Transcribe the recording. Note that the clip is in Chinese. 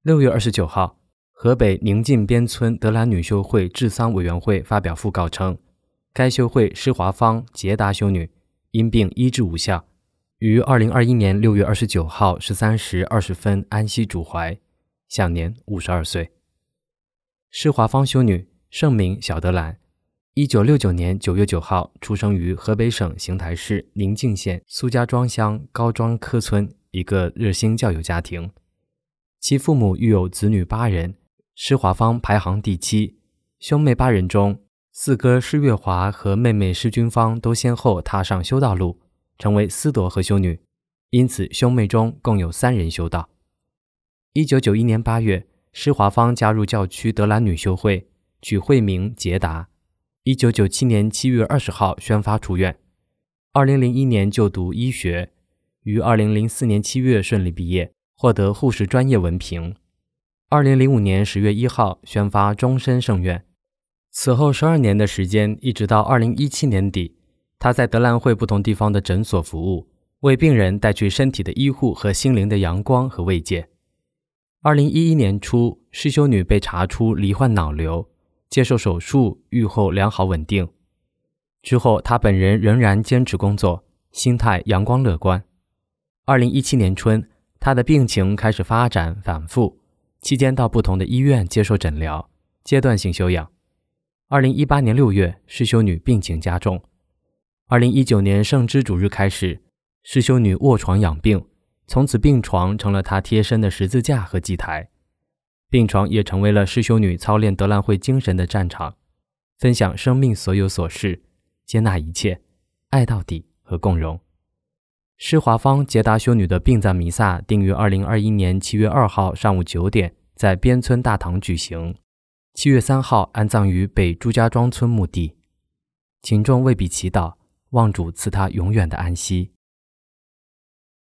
6月29号，河北宁晋边村德兰女修会治丧委员会发表讣告称，该修会施华芳捷达修女因病医治无效，于2021年6月29号13时20分安息主怀，享年52岁。施华芳修女圣名小德兰，1969年9月9号出生于河北省邢台市宁静县苏家庄乡高庄科村一个热心教友家庭。其父母育有子女8人，施华芳排行第7，兄妹8人中，四哥施月华和妹妹施君芳都先后踏上修道路，成为司铎和修女，因此兄妹中共有3人修道。1991年8月，施华芳加入教区德兰女修会，取会名捷达。1997年7月20号宣发出院。2001年就读医学，于2004年7月顺利毕业，获得护士专业文凭。2005年10月1号宣发终身圣愿。此后12年的时间，一直到2017年底，他在德兰会不同地方的诊所服务，为病人带去身体的医护和心灵的阳光和慰藉。2011年初，施修女被查出罹患脑瘤，接受手术，愈后良好稳定。之后她本人仍然坚持工作，心态阳光乐观。2017年春，她的病情开始发展反复，期间到不同的医院接受诊疗，阶段性休养。2018年6月，施修女病情加重。2019年圣枝主日开始，施修女卧床养病，从此病床成了她贴身的十字架和祭台。病床也成为了施修女操练德兰会精神的战场，分享生命所有琐事，接纳一切，爱到底和共融。施华芳捷达修女的殡葬弥撒定于2021年7月2号上午9点在边村大堂举行，7月3号安葬于北朱家庄村墓地。请众为彼祈祷，望主赐她永远的安息。